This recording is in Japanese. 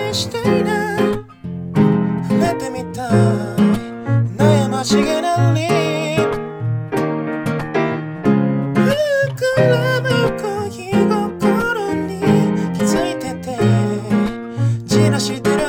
にしていない触れてみたい悩ましげなリップ膨らむ恋心に気づいててじらしてる